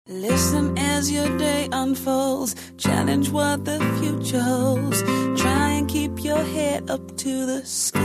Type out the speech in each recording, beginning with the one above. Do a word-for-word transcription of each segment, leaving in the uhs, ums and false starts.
Listen as your day unfolds. Challenge what the future holds. Try and keep your head up to the sky.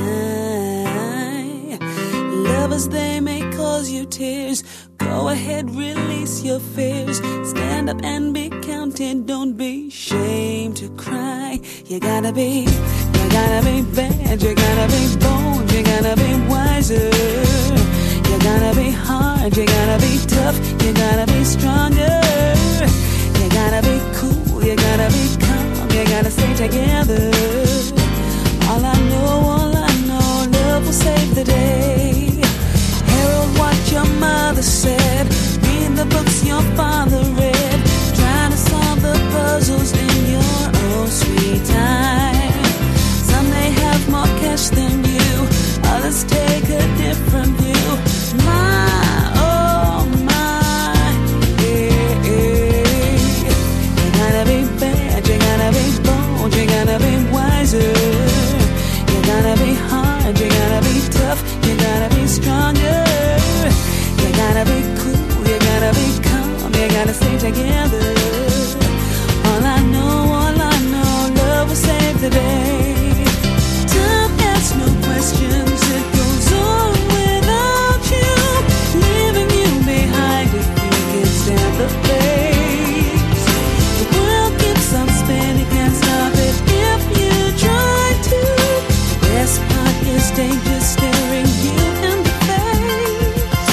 Lovers, they may cause you tears. Go ahead, release your fears. Stand up and be counted. Don't be ashamed to cry. You gotta be, you gotta be bad. You gotta be bold. You gotta be wiser. You gotta be hard, you gotta be tough, you gotta be stronger. You gotta be cool, you gotta be calm, you gotta stay together. All I know, all I know, love will save the day. Herald what your mother said, read the books your father read, trying to solve the puzzles in your own sweet time. Some may have more cash than you, others take a different view. My, oh my, yeah, yeah. You gotta be bad, you gotta be bold, you gotta be wiser. You gotta be hard, you gotta be tough, you gotta be stronger. You gotta be cool, you gotta be calm, you gotta stay together. All I know, all I know, love will save the day. Time asks no questions, it goes on without you, leaving you behind if you can stand the pace. The world keeps on spinning, can't stop it if you try to. The best part is danger staring you in the face.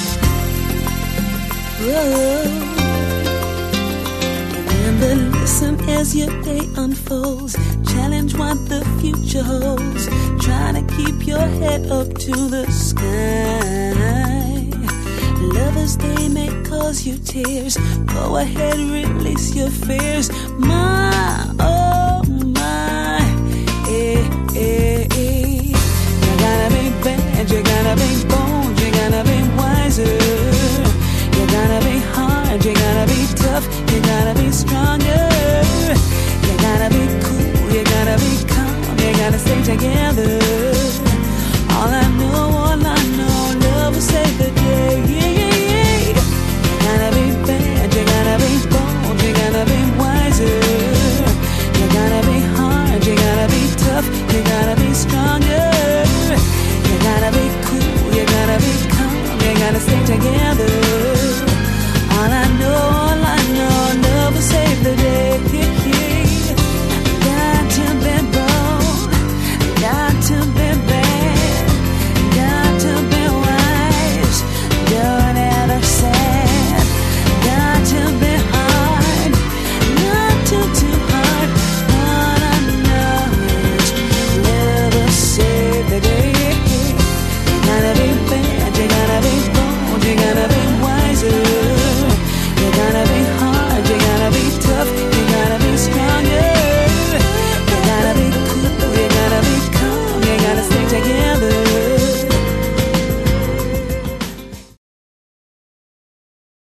Whoa. Remember, listen as your day unfolds. Challenge what the future holds. Try to keep your head up to the sky. Lovers, they may cause you tears. Go ahead, release your fears. My, oh my, eh, eh, eh. You gotta be bad, you gotta be bold, you gotta be wiser. You gotta be hard, you gotta be tough, you gotta be stronger.